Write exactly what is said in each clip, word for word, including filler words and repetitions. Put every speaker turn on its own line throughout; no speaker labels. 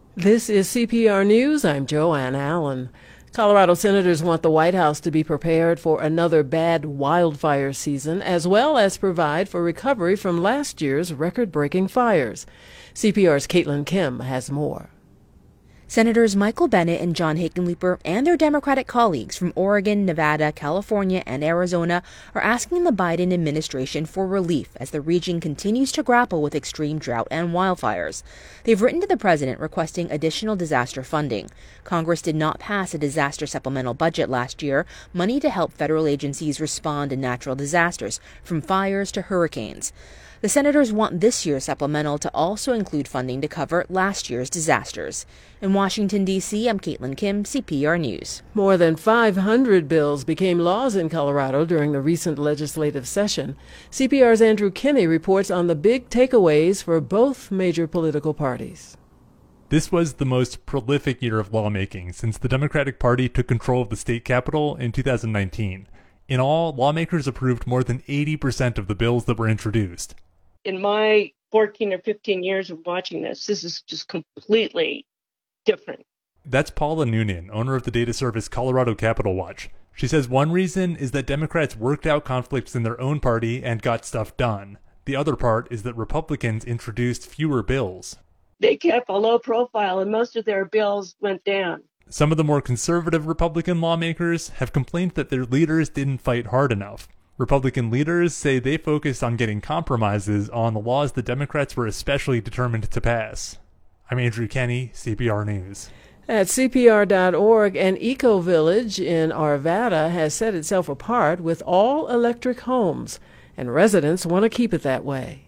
This is C P R News. I'm Joanne Allen. Colorado senators want the White House to be prepared for another bad wildfire season, as well as provide for recovery from last year's record-breaking fires. C P R's Caitlin Kim has more.
Senators Michael Bennet and John Hickenlooper and their Democratic colleagues from Oregon, Nevada, California, and Arizona are asking the Biden administration for relief as the region continues to grapple with extreme drought and wildfires. They've written to the president requesting additional disaster funding. Congress did not pass a disaster supplemental budget last year, money to help federal agencies respond to natural disasters, from fires to hurricanes. The senators want this year's supplemental to also include funding to cover last year's disasters. In Washington, D C, I'm Caitlin Kim, C P R News.
More than five hundred bills became laws in Colorado during the recent legislative session. C P R's Andrew Kinney reports on the big takeaways for both major political parties.
This was the most prolific year of lawmaking since the Democratic Party took control of the state capitol in two thousand nineteen. In all, lawmakers approved more than eighty percent of the bills that were introduced.
In my fourteen or fifteen years of watching this, this is just completely different.
That's Paula Noonan, owner of the data service Colorado Capitol Watch. She says one reason is that Democrats worked out conflicts in their own party and got stuff done. The other part is that Republicans introduced fewer bills.
They kept a low profile and most of their bills went down.
Some of the more conservative Republican lawmakers have complained that their leaders didn't fight hard enough. Republican leaders say they focused on getting compromises on the laws the Democrats were especially determined to pass. I'm Andrew Kenny, C P R News.
At C P R dot org, an eco-village in Arvada has set itself apart with all-electric homes, and residents want to keep it that way.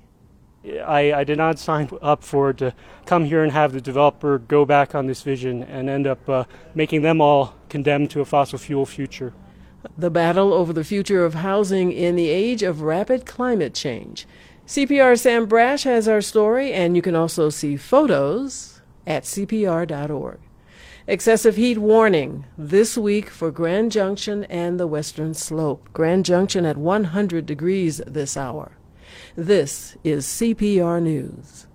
I, I did not sign up for it to come here and have the developer go back on this vision and end up uh, making them all condemned to a fossil fuel future.
The battle over the future of housing in the age of rapid climate change. C P R's Sam Brash has our story, and you can also see photos at C P R dot org. Excessive heat warning this week for Grand Junction and the Western Slope. Grand Junction at one hundred degrees this hour. This is C P R News.